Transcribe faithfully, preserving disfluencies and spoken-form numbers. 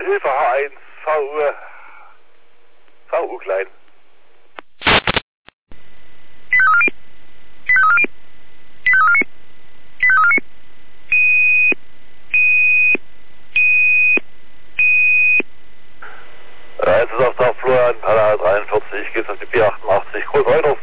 Hilfe H eins, V U, V U klein. Jetzt ist auf der Flur an Pala dreiundvierzig, geht's auf die vier achtundachtzig, Groß weiter.